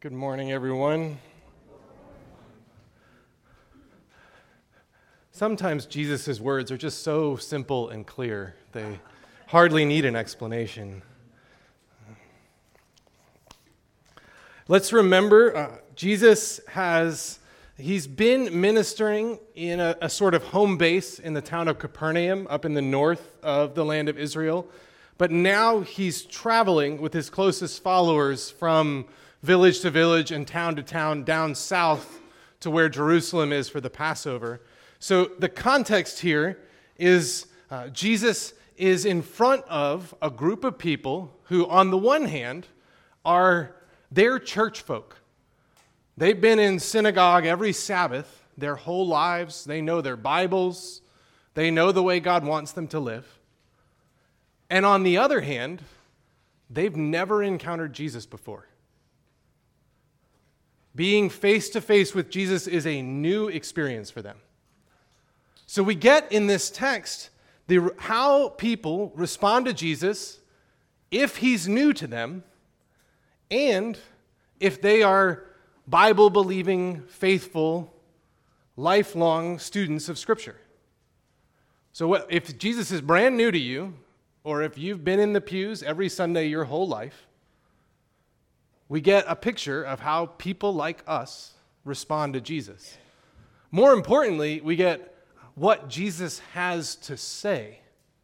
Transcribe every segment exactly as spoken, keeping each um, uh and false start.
Good morning, everyone. Sometimes Jesus' words are just so simple and clear, they hardly need an explanation. Let's remember, uh, Jesus has, he's been ministering in a, a sort of home base in the town of Capernaum, up in the north of the land of Israel. But now he's traveling with his closest followers from village to village and town to town down south to where Jerusalem is for the Passover. So the context here is uh, Jesus is in front of a group of people who, on the one hand, are their church folk. They've been in synagogue every Sabbath their whole lives. They know their Bibles. They know the way God wants them to live. And on the other hand, they've never encountered Jesus before. Being face-to-face with Jesus is a new experience for them. So we get in this text the, how people respond to Jesus if he's new to them and if they are Bible-believing, faithful, lifelong students of Scripture. So what, if Jesus is brand new to you, or if you've been in the pews every Sunday your whole life, we get a picture of how people like us respond to Jesus. More importantly, we get what Jesus has to say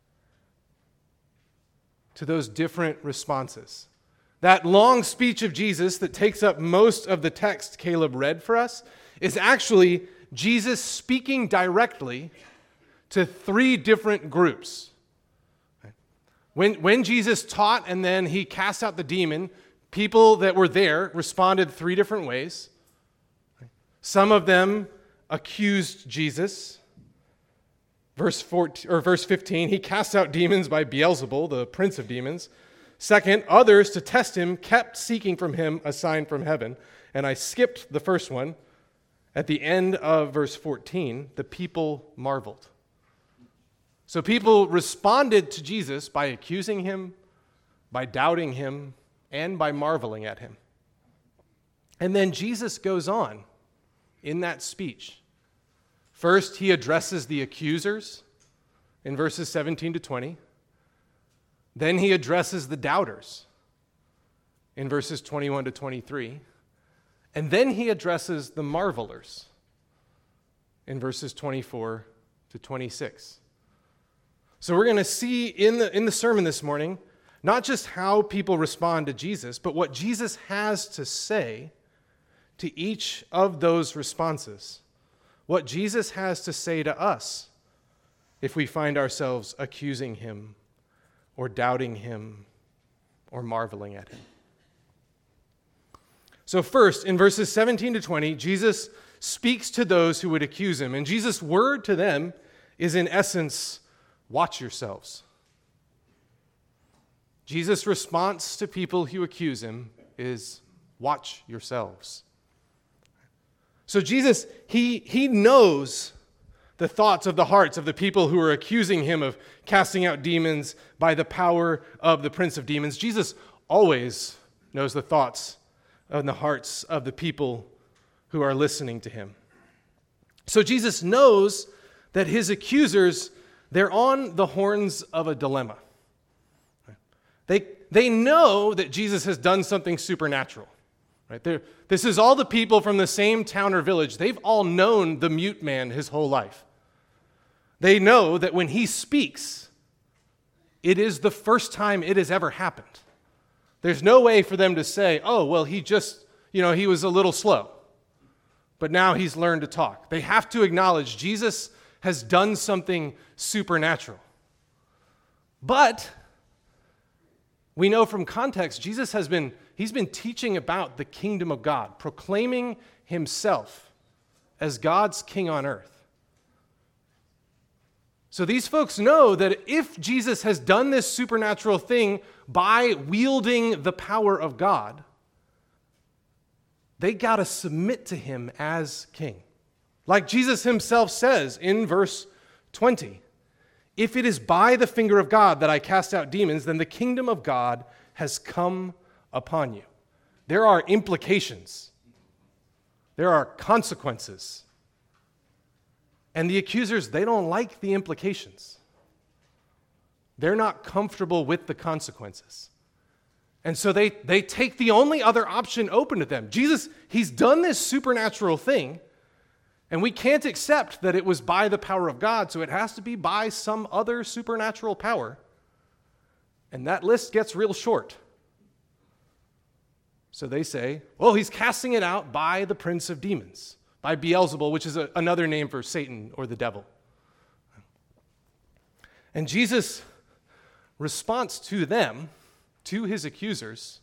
to those different responses. That long speech of Jesus that takes up most of the text Caleb read for us is actually Jesus speaking directly to three different groups. When, when Jesus taught and then he cast out the demon, people that were there responded three different ways. Some of them accused Jesus. Verse fourteen, or verse fifteen, he cast out demons by Beelzebul, the prince of demons. Second, others, to test him, kept seeking from him a sign from heaven. And I skipped the first one. At the end of verse fourteen, the people marveled. So people responded to Jesus by accusing him, by doubting him, and by marveling at him. And then Jesus goes on in that speech. First, he addresses the accusers in verses seventeen to twenty. Then he addresses the doubters in verses twenty-one to twenty-three. And then he addresses the marvelers in verses twenty-four to twenty-six. So we're going to see in the, in the sermon this morning not just how people respond to Jesus, but what Jesus has to say to each of those responses. What Jesus has to say to us if we find ourselves accusing him or doubting him or marveling at him. So first, in verses seventeen to twenty, Jesus speaks to those who would accuse him. And Jesus' word to them is in essence, watch yourselves. Jesus' response to people who accuse him is, watch yourselves. So Jesus, he, he knows the thoughts of the hearts of the people who are accusing him of casting out demons by the power of the prince of demons. Jesus always knows the thoughts and the hearts of the people who are listening to him. So Jesus knows that his accusers, they're on the horns of a dilemma. They, they know that Jesus has done something supernatural. Right? They're, this is all the people from the same town or village. They've all known the mute man his whole life. They know that when he speaks, it is the first time it has ever happened. There's no way for them to say, oh, well, he just, you know, he was a little slow, but now he's learned to talk. They have to acknowledge Jesus has done something supernatural. But we know from context, Jesus has been, he's been teaching about the kingdom of God, proclaiming himself as God's king on earth. So these folks know that if Jesus has done this supernatural thing by wielding the power of God, they got to submit to him as king. Like Jesus himself says in verse twenty, if it is by the finger of God that I cast out demons, then the kingdom of God has come upon you. there are implications. There are consequences. And the accusers, they don't like the implications. They're not comfortable with the consequences. And so they, they take the only other option open to them. Jesus, he's done this supernatural thing, and we can't accept that it was by the power of God, so it has to be by some other supernatural power. And that list gets real short. So they say, well, he's casting it out by the prince of demons, by Beelzebul, which is a, another name for Satan or the devil. And Jesus' response to them, to his accusers,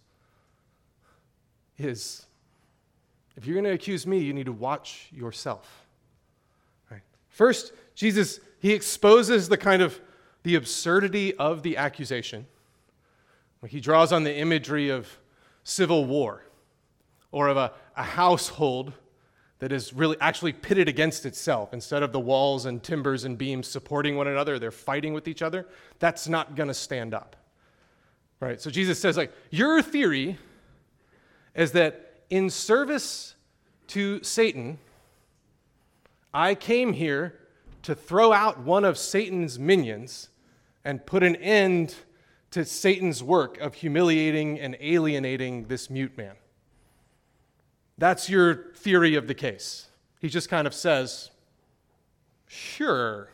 is, if you're going to accuse me, you need to watch yourself. Right? First, Jesus, he exposes the kind of the absurdity of the accusation. He draws on the imagery of civil war or of a, a household that is really actually pitted against itself. Instead of the walls and timbers and beams supporting one another, they're fighting with each other. That's not going to stand up. Right? So Jesus says, like, your theory is that in service to Satan, I came here to throw out one of Satan's minions and put an end to Satan's work of humiliating and alienating this mute man. That's your theory of the case. He just kind of says, sure,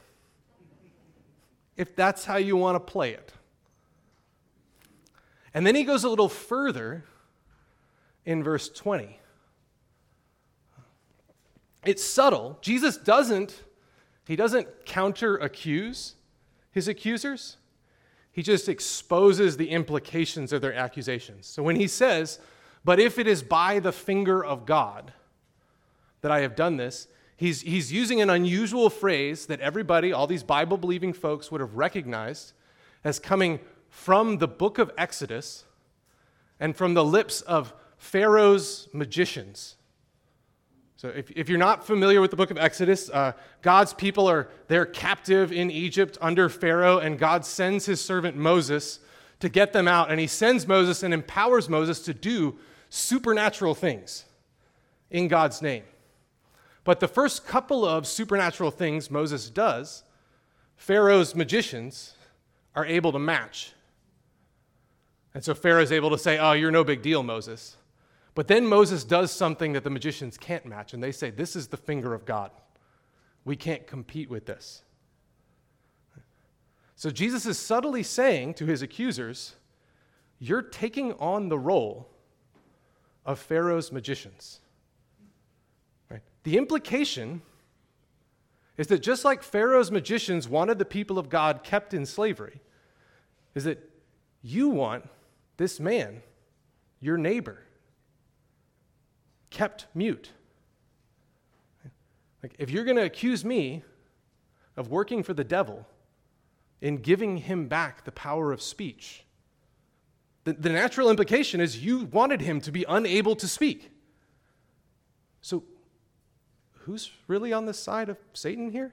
if that's how you want to play it. And then he goes a little further in verse twenty. It's subtle. Jesus doesn't, he doesn't counter-accuse his accusers. He just exposes the implications of their accusations. So when he says, but if it is by the finger of God that I have done this, he's, he's using an unusual phrase that everybody, all these Bible-believing folks would have recognized as coming from the book of Exodus and from the lips of Pharaoh's magicians. So if, if you're not familiar with the book of Exodus, uh, God's people are, they're captive in Egypt under Pharaoh, and God sends his servant Moses to get them out, and he sends Moses and empowers Moses to do supernatural things in God's name. But the first couple of supernatural things Moses does, Pharaoh's magicians are able to match. And so Pharaoh is able to say, oh, you're no big deal, Moses. But then Moses does something that the magicians can't match, and they say, this is the finger of God. We can't compete with this. So Jesus is subtly saying to his accusers, you're taking on the role of Pharaoh's magicians. Right? The implication is that just like Pharaoh's magicians wanted the people of God kept in slavery, is that you want this man, your neighbor, kept mute. Like, if you're going to accuse me of working for the devil in giving him back the power of speech, the, the natural implication is you wanted him to be unable to speak. So, who's really on the side of Satan here?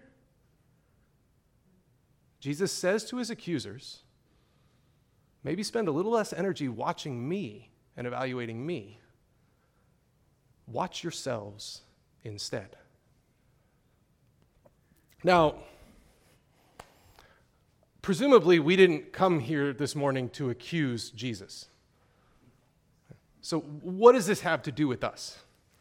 Jesus says to his accusers, maybe spend a little less energy watching me and evaluating me. Watch yourselves instead. Now, presumably we didn't come here this morning to accuse Jesus. So what does this have to do with us?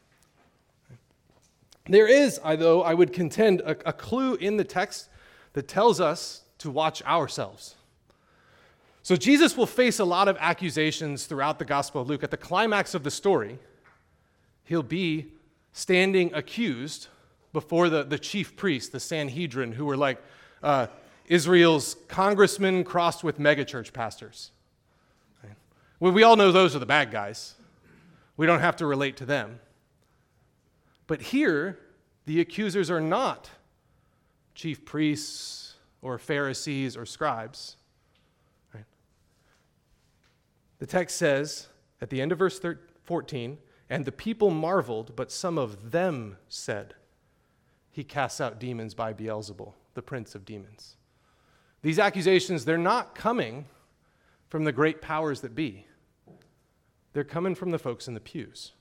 There is, though, I would contend, a, a clue in the text that tells us to watch ourselves. So Jesus will face a lot of accusations throughout the Gospel of Luke. At the climax of the story, he'll be standing accused before the, the chief priests, the Sanhedrin, who were like uh, Israel's congressmen crossed with megachurch pastors. Right? Well, we all know those are the bad guys. We don't have to relate to them. But here, the accusers are not chief priests or Pharisees or scribes. Right? The text says, at the end of verse fourteen, and the people marveled, but some of them said, he casts out demons by Beelzebul, the prince of demons. These accusations, they're not coming from the great powers that be. they're coming from the folks in the pews.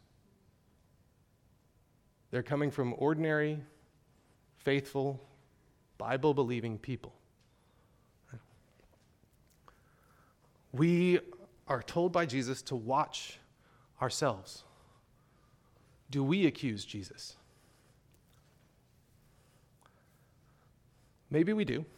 They're coming from ordinary, faithful, Bible-believing people. We are told by Jesus to watch ourselves. Do we accuse Jesus? Maybe we do.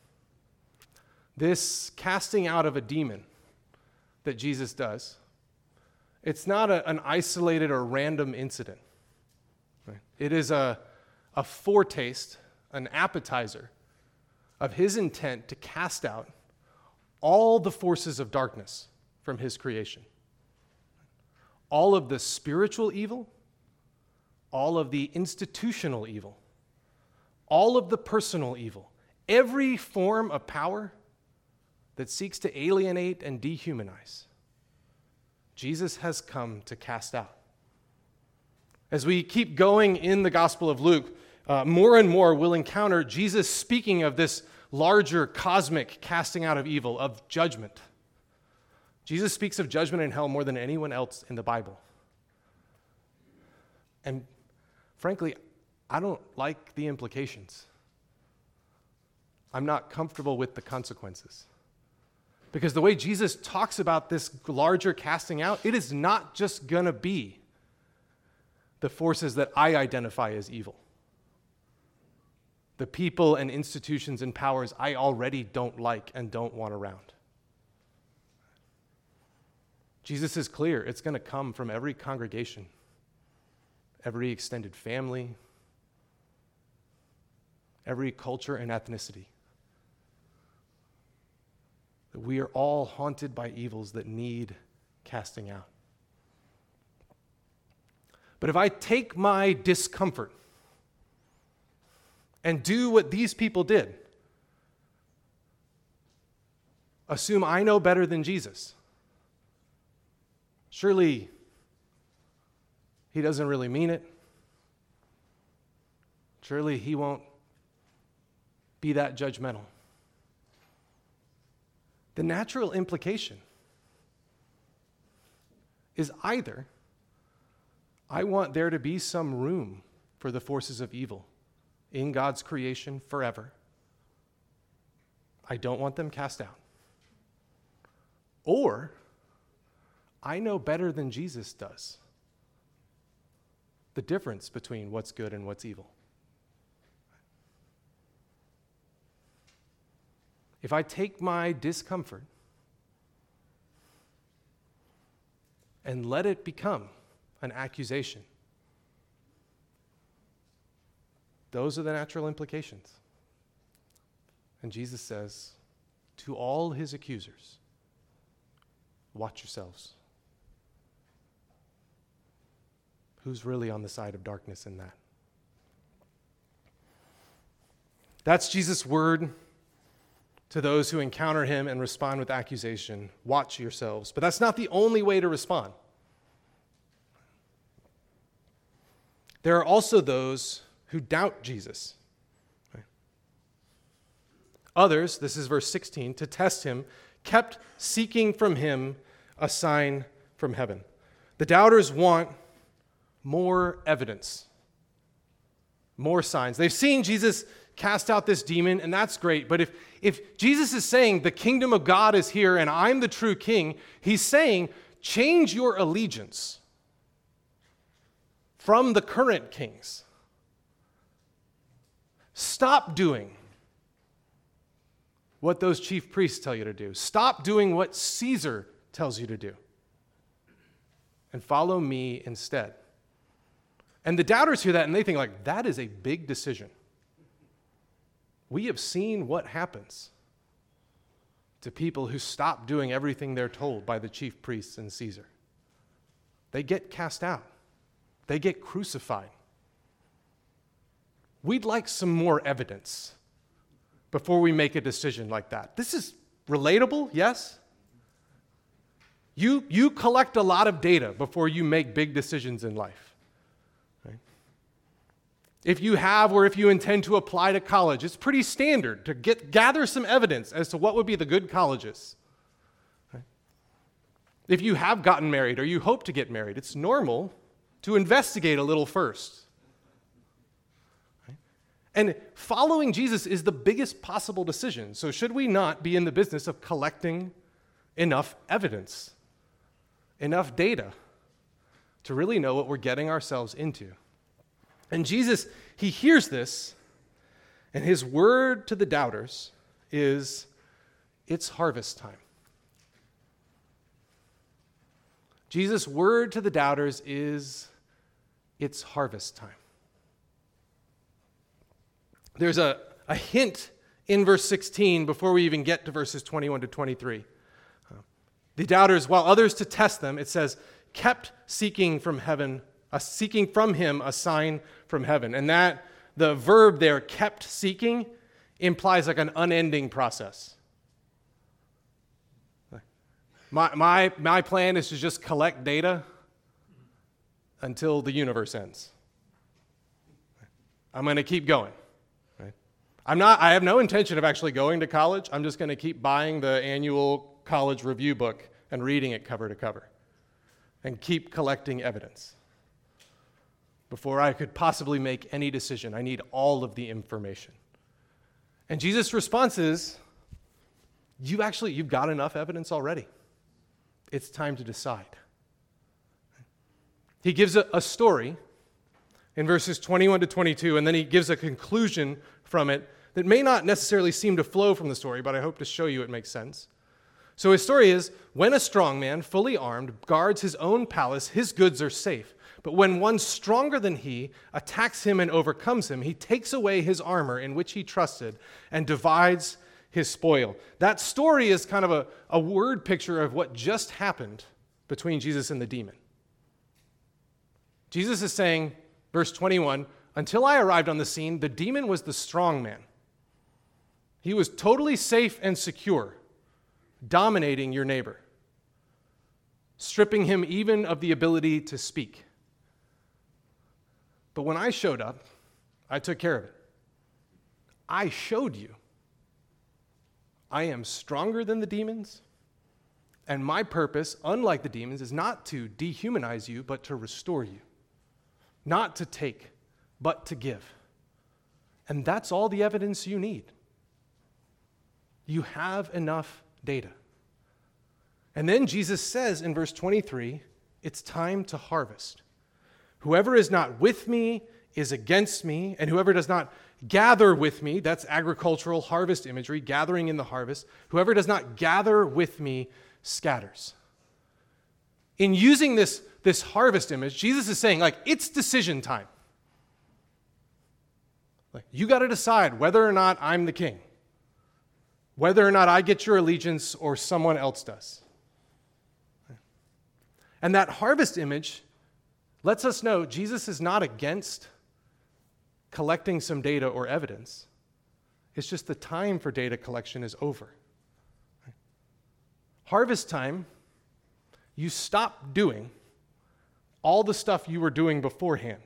This casting out of a demon that Jesus does, it's not a, an isolated or random incident. Right? It is a, a foretaste, an appetizer of his intent to cast out all the forces of darkness from his creation. All of the spiritual evil, all of the institutional evil, all of the personal evil, every form of power that seeks to alienate and dehumanize, Jesus has come to cast out. As we keep going in the Gospel of Luke, uh, more and more we'll encounter Jesus speaking of this larger cosmic casting out of evil, of judgment. Jesus speaks of judgment in hell more than anyone else in the Bible. And frankly, I don't like the implications. I'm not comfortable with the consequences. Because the way Jesus talks about this larger casting out, it is not just going to be the forces that I identify as evil. The people and institutions and powers I already don't like and don't want around. Jesus is clear. It's going to come from every congregation, every extended family, every culture and ethnicity. That we are all haunted by evils that need casting out. But if I take my discomfort and do what these people did, assume I know better than Jesus, surely he doesn't really mean it. Surely he won't be that judgmental. The natural implication is either I want there to be some room for the forces of evil in God's creation forever. I don't want them cast out. Or I know better than Jesus does the difference between what's good and what's evil. If I take my discomfort and let it become an accusation, those are the natural implications. And Jesus says to all his accusers, watch yourselves. Who's really on the side of darkness in that? That's Jesus' word to those who encounter him and respond with accusation. Watch yourselves. But that's not the only way to respond. There are also those who doubt Jesus. Others, this is verse sixteen, to test him, kept seeking from him a sign from heaven. The doubters want more evidence, more signs. They've seen Jesus cast out this demon, and that's great. But if, if Jesus is saying the kingdom of God is here and I'm the true king, he's saying change your allegiance from the current kings. Stop doing what those chief priests tell you to do. Stop doing what Caesar tells you to do. And follow me instead. And the doubters hear that and they think, like, that is a big decision. We have seen what happens to people who stop doing everything they're told by the chief priests and Caesar. They get cast out. They get crucified. We'd like some more evidence before we make a decision like that. This is relatable, yes? You, you collect a lot of data before you make big decisions in life. Right? If you have or if you intend to apply to college, it's pretty standard to get gather some evidence as to what would be the good colleges. Right? If you have gotten married or you hope to get married, it's normal to investigate a little first. And following Jesus is the biggest possible decision. So should we not be in the business of collecting enough evidence, enough data to really know what we're getting ourselves into? And Jesus, he hears this, and his word to the doubters is, it's harvest time. Jesus' word to the doubters is, it's harvest time. There's a, a hint in verse sixteen before we even get to verses twenty-one to twenty-three. The doubters, while others to test them, it says, kept seeking from heaven, uh, seeking from him a sign from heaven. And that, the verb there, kept seeking, implies like an unending process. My, my, my plan is to just collect data until the universe ends. I'm going to keep going. Right? I'm not, I have no intention of actually going to college. I'm just going to keep buying the annual college review book and reading it cover to cover and keep collecting evidence. Before I could possibly make any decision, I need all of the information. And Jesus' response is, you actually, you've got enough evidence already. It's time to decide. He gives a, a story in verses twenty-one to twenty-two, and then he gives a conclusion from it that may not necessarily seem to flow from the story, but I hope to show you it makes sense. So his story is, when a strong man, fully armed, guards his own palace, his goods are safe. But when one stronger than he attacks him and overcomes him, he takes away his armor in which he trusted and divides his spoil. That story is kind of a, a word picture of what just happened between Jesus and the demon. Jesus is saying, verse twenty-one, until I arrived on the scene, the demon was the strong man. He was totally safe and secure, dominating your neighbor, stripping him even of the ability to speak. But when I showed up, I took care of it. I showed you I am stronger than the demons, and my purpose, unlike the demons, is not to dehumanize you, but to restore you. Not to take, but to give. And that's all the evidence you need. You have enough data. And then Jesus says in verse twenty-three, it's time to harvest. Whoever is not with me is against me, and whoever does not gather with me, that's agricultural harvest imagery, gathering in the harvest, whoever does not gather with me scatters. In using this, this harvest image, Jesus is saying, like, it's decision time. Like, you got to decide whether or not I'm the king, whether or not I get your allegiance or someone else does. And that harvest image lets us know Jesus is not against collecting some data or evidence. It's just the time for data collection is over. Harvest time, you stop doing all the stuff you were doing beforehand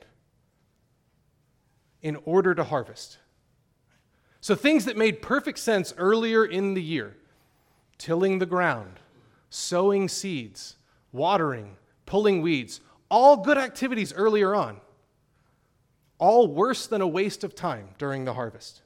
in order to harvest. So things that made perfect sense earlier in the year, tilling the ground, sowing seeds, watering, pulling weeds, all good activities earlier on, all worse than a waste of time during the harvest.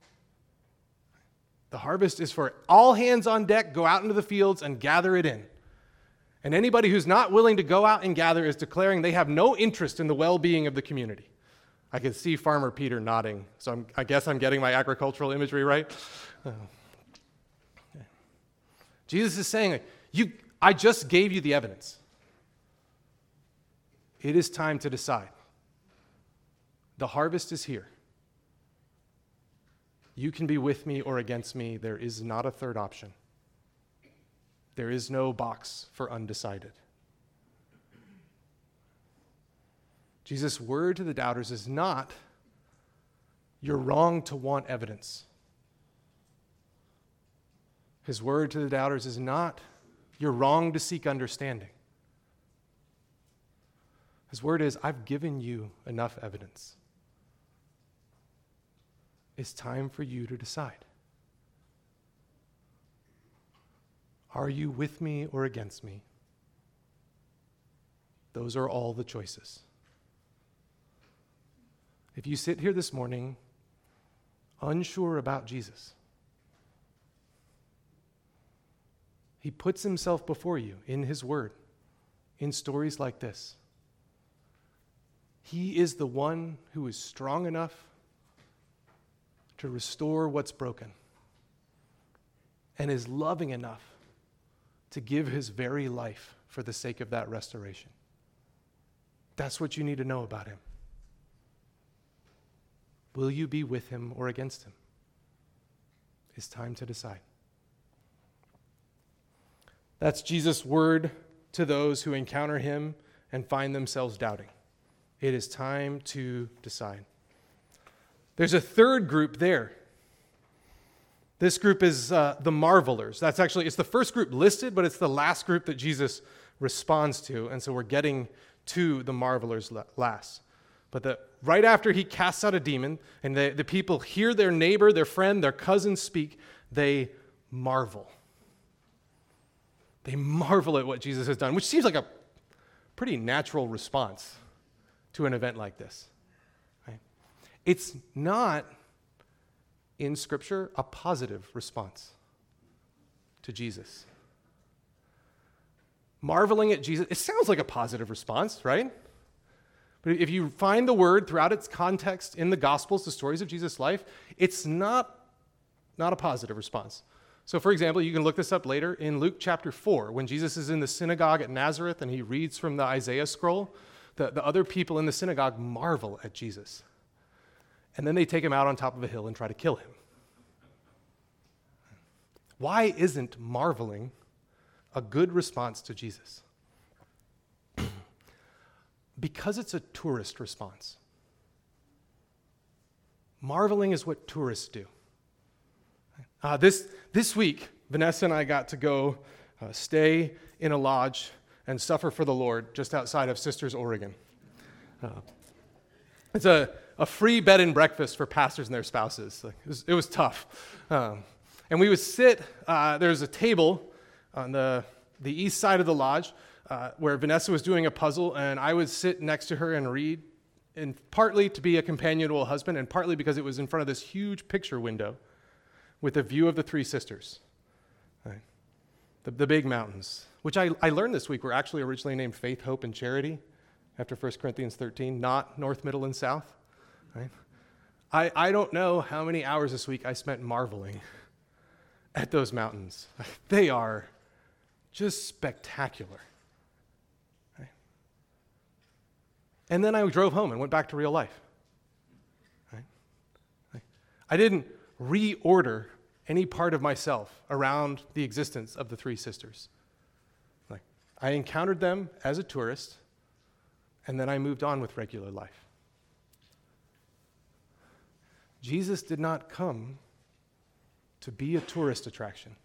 The harvest is for all hands on deck, go out into the fields and gather it in. And anybody who's not willing to go out and gather is declaring they have no interest in the well-being of the community. I can see Farmer Peter nodding, so I'm, I guess I'm getting my agricultural imagery right. Uh, okay. Jesus is saying, "You, I just gave you the evidence. It is time to decide. The harvest is here. You can be with me or against me. There is not a third option. There is no box for undecided." Jesus' word to the doubters is not, you're wrong to want evidence. His word to the doubters is not, you're wrong to seek understanding. His word is, I've given you enough evidence. It's time for you to decide. Are you with me or against me? Those are all the choices. If you sit here this morning unsure about Jesus, he puts himself before you in his word, in stories like this. He is the one who is strong enough to restore what's broken and is loving enough to give his very life for the sake of that restoration. That's what you need to know about him. Will you be with him or against him? It's time to decide. That's Jesus' word to those who encounter him and find themselves doubting. It is time to decide. There's a third group there. This group is uh, the marvelers. That's actually, it's the first group listed, but it's the last group that Jesus responds to. And so we're getting to the marvelers last. But the, right after he casts out a demon, and the, the people hear their neighbor, their friend, their cousin speak, they marvel. They marvel at what Jesus has done, which seems like a pretty natural response to an event like this. Right? It's not, in Scripture, a positive response to Jesus. Marveling at Jesus, it sounds like a positive response, right? But if you find the word throughout its context in the Gospels, the stories of Jesus' life, it's not, not a positive response. So, for example, you can look this up later in Luke chapter four, when Jesus is in the synagogue at Nazareth and he reads from the Isaiah scroll, the, the other people in the synagogue marvel at Jesus. And then they take him out on top of a hill and try to kill him. Why isn't marveling a good response to Jesus? Because it's a tourist response. Marveling is what tourists do. Uh, this, this week, Vanessa and I got to go uh, stay in a lodge and suffer for the Lord just outside of Sisters, Oregon. Uh, it's a, a free bed and breakfast for pastors and their spouses. Like, it, was, it was tough. Um, and we would sit, uh, there's a table on the, the east side of the lodge uh, where Vanessa was doing a puzzle, and I would sit next to her and read, and partly to be a companion to a husband, and partly because it was in front of this huge picture window with a view of the three sisters, right? the, the big mountains, which I, I learned this week were actually originally named Faith, Hope, and Charity after First Corinthians thirteen, not North, Middle, and South. Right? I, I don't know how many hours this week I spent marveling at those mountains. They are just spectacular. Right? And then I drove home and went back to real life. Right? I didn't reorder any part of myself around the existence of the three sisters. Like, I encountered them as a tourist, and then I moved on with regular life. Jesus did not come to be a tourist attraction.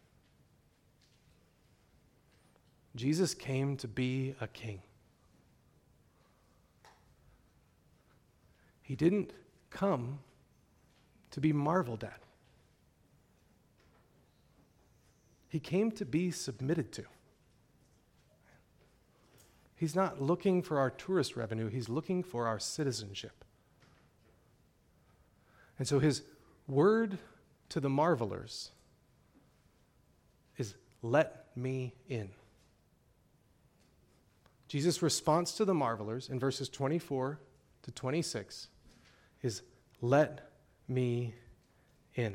Jesus came to be a king. He didn't come to be marveled at. He came to be submitted to. He's not looking for our tourist revenue, he's looking for our citizenship. And so his word to the marvelers is, "Let me in." Jesus' response to the marvelers in verses twenty-four to twenty-six is, "Let me in."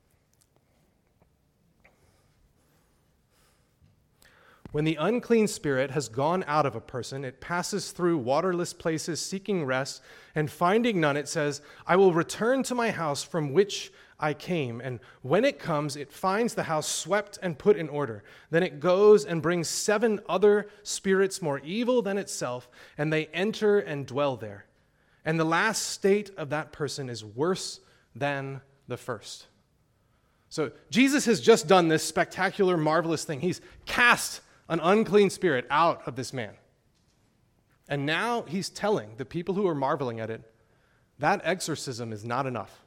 When the unclean spirit has gone out of a person, it passes through waterless places seeking rest, and finding none, it says, "I will return to my house from which I came." And when it comes, it finds the house swept and put in order. Then it goes and brings seven other spirits more evil than itself, and they enter and dwell there. And the last state of that person is worse than the first. So Jesus has just done this spectacular, marvelous thing. He's cast an unclean spirit out of this man. And now he's telling the people who are marveling at it, that exorcism is not enough.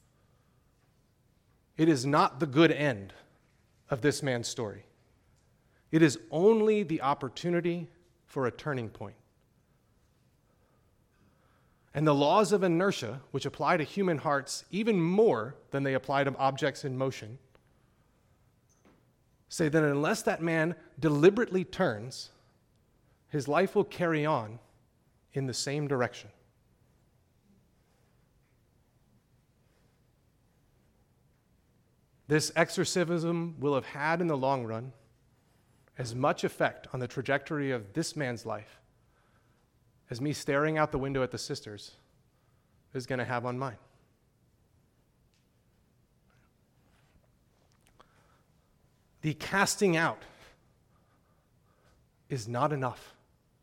It is not the good end of this man's story. It is only the opportunity for a turning point. And the laws of inertia, which apply to human hearts even more than they apply to objects in motion, say that unless that man deliberately turns, his life will carry on in the same direction. This exorcism will have had in the long run as much effect on the trajectory of this man's life as me staring out the window at the sisters is going to have on mine. The casting out is not enough.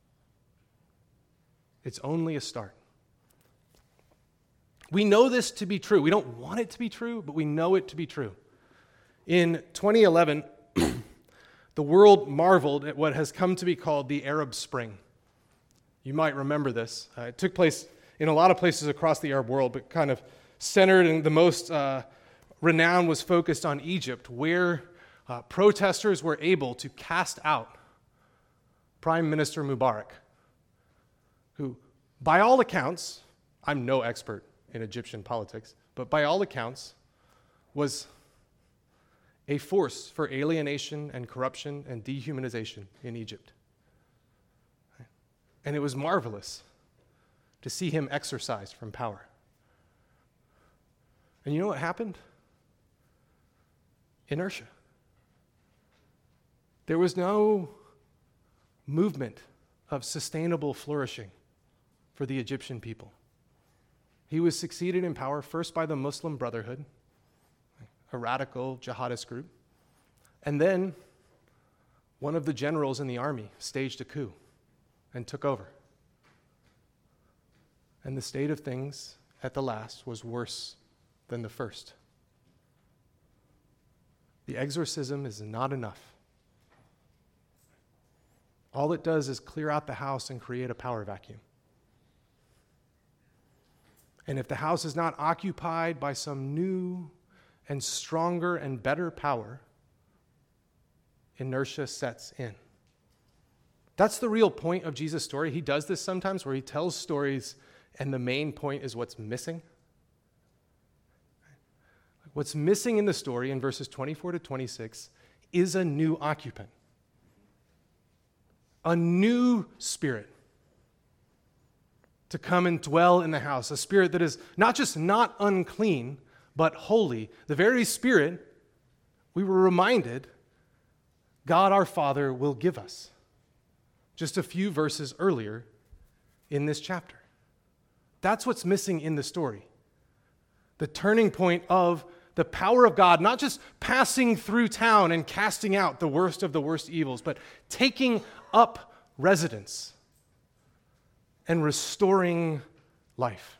It's only a start. We know this to be true. We don't want it to be true, but we know it to be true. In twenty eleven, the world marveled at what has come to be called the Arab Spring. You might remember this. Uh, it took place in a lot of places across the Arab world, but kind of centered and the most uh, renown was focused on Egypt, where uh, protesters were able to cast out Prime Minister Mubarak, who, by all accounts, I'm no expert in Egyptian politics, but by all accounts, was a force for alienation and corruption and dehumanization in Egypt. And it was marvelous to see him exorcised from power. And you know what happened? Inertia. There was no movement of sustainable flourishing for the Egyptian people. He was succeeded in power first by the Muslim Brotherhood, a radical jihadist group, and then one of the generals in the army staged a coup and took over. And the state of things at the last was worse than the first. The exorcism is not enough. All it does is clear out the house and create a power vacuum. And if the house is not occupied by some new and stronger and better power, inertia sets in. That's the real point of Jesus' story. He does this sometimes where he tells stories and the main point is what's missing. What's missing in the story in verses twenty-four to twenty-six is a new occupant, a new spirit to come and dwell in the house, a spirit that is not just not unclean, but holy. The very spirit we were reminded God our Father will give us just a few verses earlier in this chapter. That's what's missing in the story. The turning point of the power of God, not just passing through town and casting out the worst of the worst evils, but taking up residence and restoring life.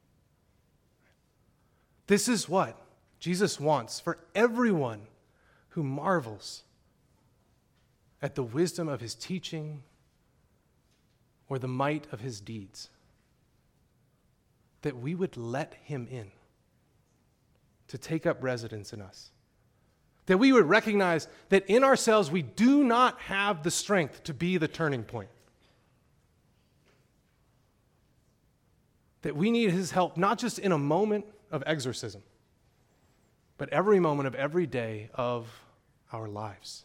This is what Jesus wants for everyone who marvels at the wisdom of his teaching or the might of his deeds. That we would let him in to take up residence in us. That we would recognize that in ourselves we do not have the strength to be the turning point. That we need his help not just in a moment of exorcism, but every moment of every day of our lives.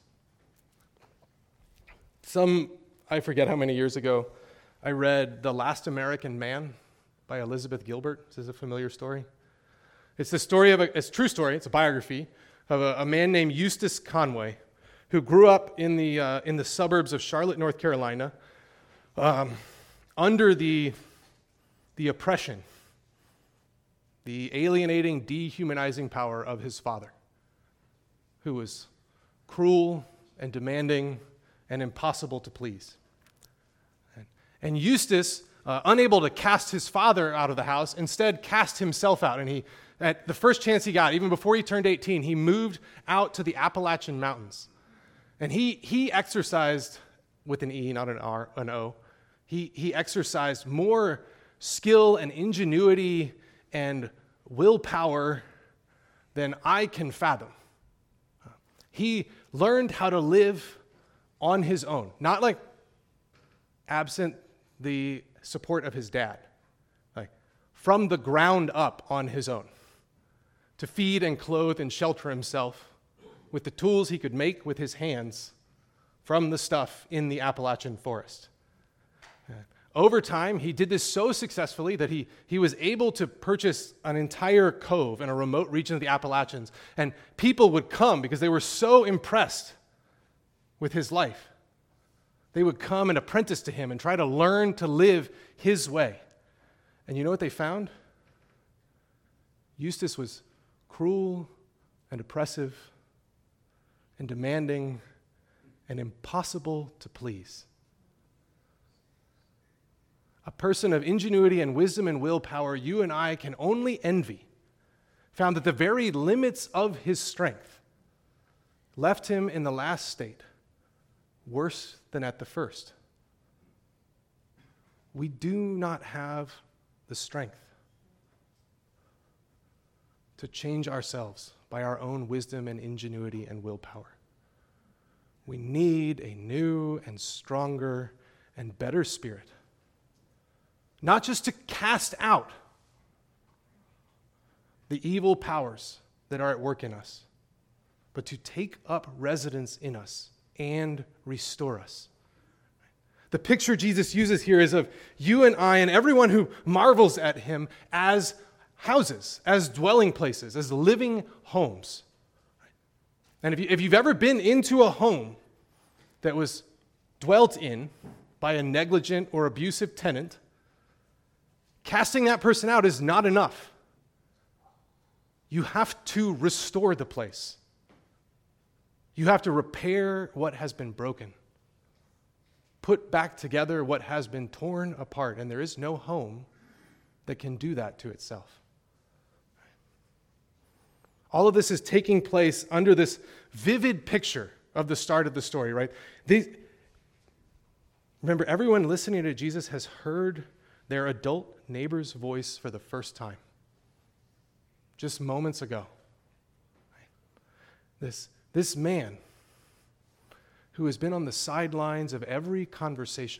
Some, I forget how many years ago, I read The Last American Man by Elizabeth Gilbert. This is a familiar story. It's the story of a, it's a true story, it's a biography of a, a man named Eustace Conway who grew up in the, uh, in the suburbs of Charlotte, North Carolina, um, under the, the oppression, the alienating, dehumanizing power of his father, who was cruel and demanding and impossible to please. And, and Eustace, uh, unable to cast his father out of the house, instead cast himself out. And he, at the first chance he got, even before he turned eighteen, he moved out to the Appalachian Mountains. And he he exercised, with an E, not an R, an O, he, he exercised more skill and ingenuity and willpower than I can fathom. He learned how to live on his own, not like absent the support of his dad. Like from the ground up on his own, to feed and clothe and shelter himself with the tools he could make with his hands from the stuff in the Appalachian forest. Over time, he did this so successfully that he, he was able to purchase an entire cove in a remote region of the Appalachians, and people would come because they were so impressed with his life. They would come and apprentice to him and try to learn to live his way. And you know what they found? Eustace was cruel and oppressive and demanding and impossible to please. A person of ingenuity and wisdom and willpower you and I can only envy, found that the very limits of his strength left him in the last state worse than at the first. We do not have the strength to change ourselves by our own wisdom and ingenuity and willpower. We need a new and stronger and better spirit. Not just to cast out the evil powers that are at work in us, but to take up residence in us and restore us. The picture Jesus uses here is of you and I and everyone who marvels at him as houses, as dwelling places, as living homes. And if, you, if you've ever been into a home that was dwelt in by a negligent or abusive tenant, casting that person out is not enough. You have to restore the place. You have to repair what has been broken, put back together what has been torn apart, and there is no home that can do that to itself. All of this is taking place under this vivid picture of the start of the story, right? These, remember, everyone listening to Jesus has heard their adult neighbor's voice for the first time, just moments ago. This, this man who has been on the sidelines of every conversation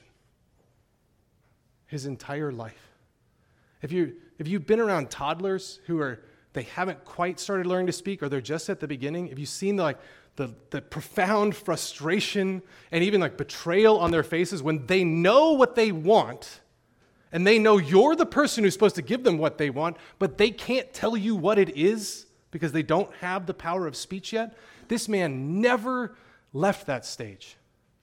his entire life. If, you, if you've been around toddlers who are, they haven't quite started learning to speak, or they're just at the beginning, if you've seen the, like, the, the profound frustration and even like betrayal on their faces when they know what they want, and they know you're the person who's supposed to give them what they want, but they can't tell you what it is because they don't have the power of speech yet. This man never left that stage.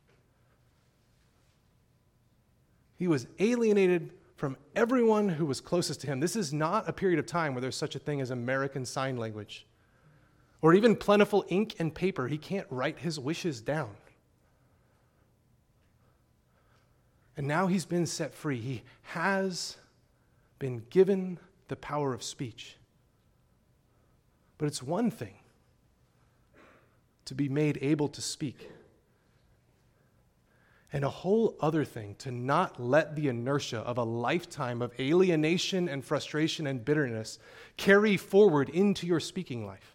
He was alienated from everyone who was closest to him. This is not a period of time where there's such a thing as American Sign Language or even plentiful ink and paper. He can't write his wishes down. And now he's been set free. He has been given the power of speech. But it's one thing to be made able to speak, and a whole other thing to not let the inertia of a lifetime of alienation and frustration and bitterness carry forward into your speaking life.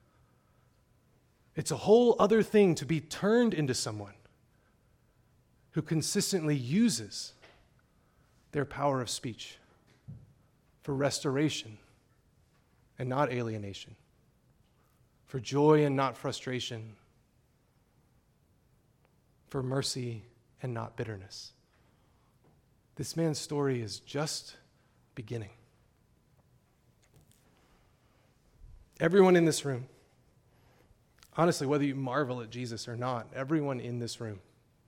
It's a whole other thing to be turned into someone who consistently uses their power of speech for restoration and not alienation, for joy and not frustration, for mercy and not bitterness. This man's story is just beginning. Everyone in this room, honestly, whether you marvel at Jesus or not, everyone in this room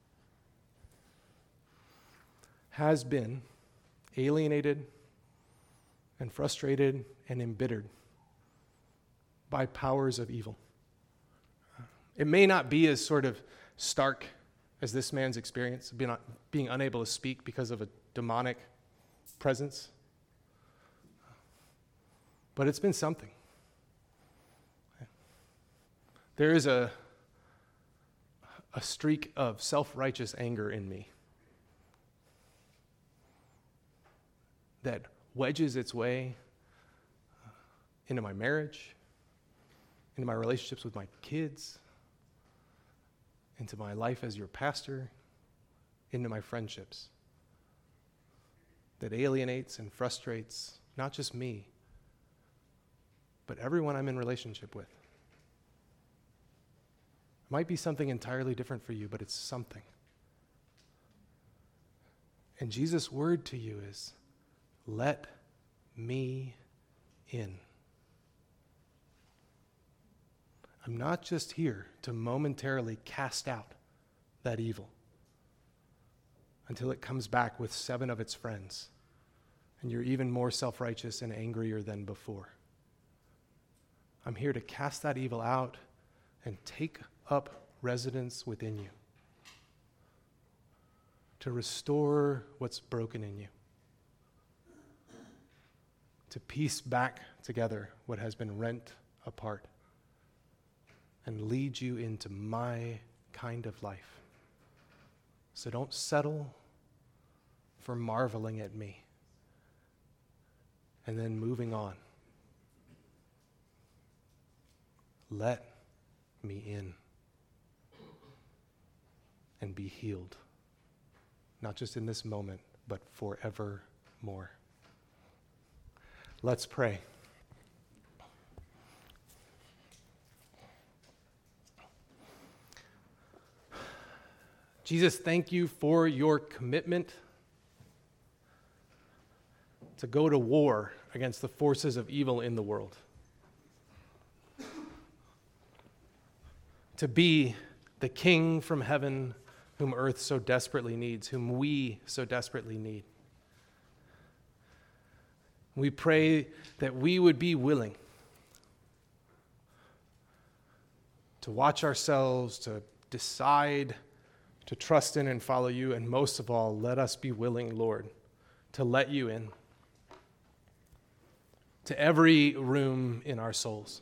has been alienated and frustrated and embittered by powers of evil. It may not be as sort of stark as this man's experience, being, being unable to speak because of a demonic presence, but it's been something. There is a, a streak of self-righteous anger in me that wedges its way into my marriage, into my relationships with my kids, into my life as your pastor, into my friendships, that alienates and frustrates, not just me, but everyone I'm in relationship with. It might be something entirely different for you, but it's something. And Jesus' word to you is, let me in. I'm not just here to momentarily cast out that evil until it comes back with seven of its friends, and you're even more self-righteous and angrier than before. I'm here to cast that evil out and take up residence within you, to restore what's broken in you, to piece back together what has been rent apart, and lead you into my kind of life. So don't settle for marveling at me and then moving on. Let me in and be healed, not just in this moment, but forevermore. Let's pray. Jesus, thank you for your commitment to go to war against the forces of evil in the world. To be the King from heaven whom earth so desperately needs, whom we so desperately need. We pray that we would be willing to watch ourselves, to decide to trust in and follow you, and most of all, let us be willing, Lord, to let you in to every room in our souls.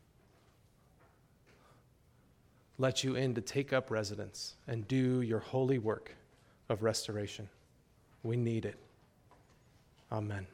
Let you in to take up residence and do your holy work of restoration. We need it. Amen.